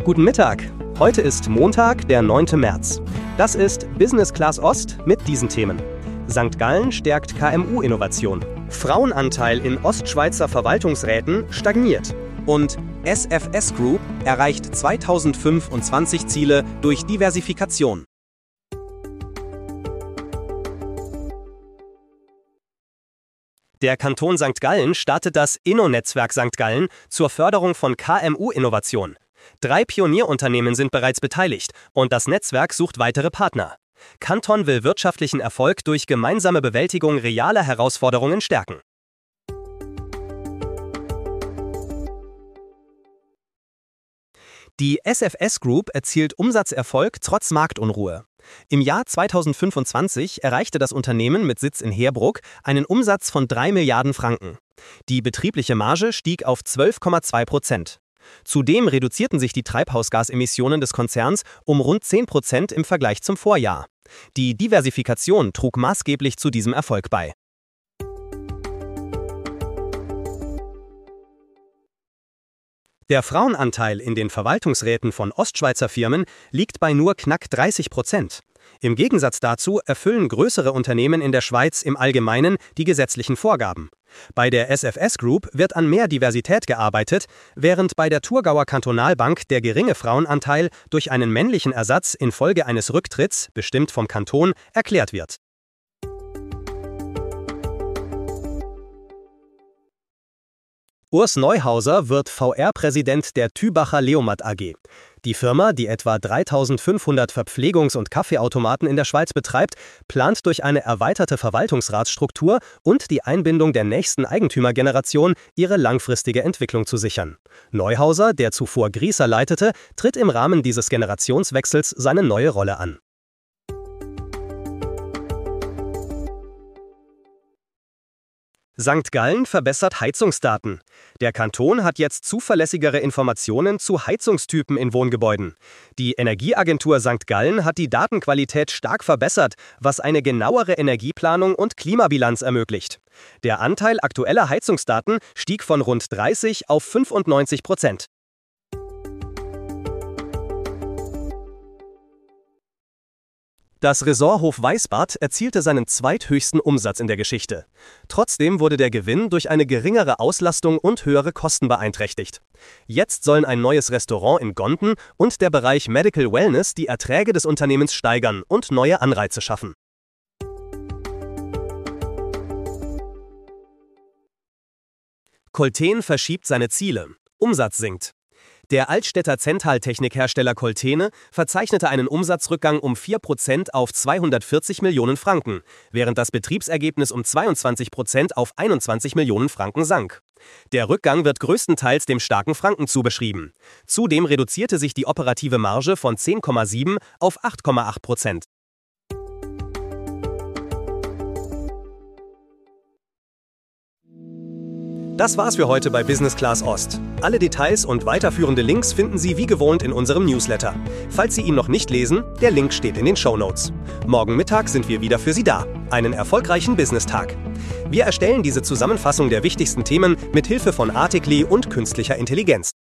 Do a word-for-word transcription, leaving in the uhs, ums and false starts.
Guten Mittag. Heute ist Montag, der neunte März. Das ist Business Class Ost mit diesen Themen. Sankt Gallen stärkt K M U-Innovation. Frauenanteil in Ostschweizer Verwaltungsräten stagniert. Und S F S Group erreicht zweitausendfünfundzwanzig Ziele durch Diversifikation. Der Kanton Sankt Gallen startet das Inno-Netzwerk Sankt Gallen zur Förderung von K M U-Innovation. Drei Pionierunternehmen sind bereits beteiligt und das Netzwerk sucht weitere Partner. Kanton will wirtschaftlichen Erfolg durch gemeinsame Bewältigung realer Herausforderungen stärken. Die S F S Group erzielt Umsatzerfolg trotz Marktunruhe. Im Jahr zweitausendfünfundzwanzig erreichte das Unternehmen mit Sitz in Heerbrugg einen Umsatz von drei Milliarden Franken. Die betriebliche Marge stieg auf zwölf Komma zwei Prozent. Zudem reduzierten sich die Treibhausgasemissionen des Konzerns um rund zehn Prozent im Vergleich zum Vorjahr. Die Diversifikation trug maßgeblich zu diesem Erfolg bei. Der Frauenanteil in den Verwaltungsräten von Ostschweizer Firmen liegt bei nur knapp dreißig Prozent. Im Gegensatz dazu erfüllen größere Unternehmen in der Schweiz im Allgemeinen die gesetzlichen Vorgaben. Bei der S F S Group wird an mehr Diversität gearbeitet, während bei der Thurgauer Kantonalbank der geringe Frauenanteil durch einen männlichen Ersatz infolge eines Rücktritts, bestimmt vom Kanton, erklärt wird. Urs Neuhauser wird V R-Präsident der Tübacher Leomat A G. Die Firma, die etwa dreitausendfünfhundert Verpflegungs- und Kaffeeautomaten in der Schweiz betreibt, plant durch eine erweiterte Verwaltungsratsstruktur und die Einbindung der nächsten Eigentümergeneration ihre langfristige Entwicklung zu sichern. Neuhauser, der zuvor Grieser leitete, tritt im Rahmen dieses Generationswechsels seine neue Rolle an. Sankt Gallen verbessert Heizungsdaten. Der Kanton hat jetzt zuverlässigere Informationen zu Heizungstypen in Wohngebäuden. Die Energieagentur Sankt Gallen hat die Datenqualität stark verbessert, was eine genauere Energieplanung und Klimabilanz ermöglicht. Der Anteil aktueller Heizungsdaten stieg von rund dreißig auf fünfundneunzig Prozent. Das Ressort Hofweisbad erzielte seinen zweithöchsten Umsatz in der Geschichte. Trotzdem wurde der Gewinn durch eine geringere Auslastung und höhere Kosten beeinträchtigt. Jetzt sollen ein neues Restaurant in Gonden und der Bereich Medical Wellness die Erträge des Unternehmens steigern und neue Anreize schaffen. Colten verschiebt seine Ziele. Umsatz sinkt. Der Altstädter Zentraltechnikhersteller Coltene verzeichnete einen Umsatzrückgang um vier Prozent auf zweihundertvierzig Millionen Franken, während das Betriebsergebnis um zweiundzwanzig Prozent auf einundzwanzig Millionen Franken sank. Der Rückgang wird größtenteils dem starken Franken zubeschrieben. Zudem reduzierte sich die operative Marge von zehn Komma sieben auf acht Komma acht Prozent. Das war's für heute bei Business Class Ost. Alle Details und weiterführende Links finden Sie wie gewohnt in unserem Newsletter. Falls Sie ihn noch nicht lesen, der Link steht in den Shownotes. Morgen Mittag sind wir wieder für Sie da. Einen erfolgreichen Business-Tag. Wir erstellen diese Zusammenfassung der wichtigsten Themen mit Hilfe von Artikli und künstlicher Intelligenz.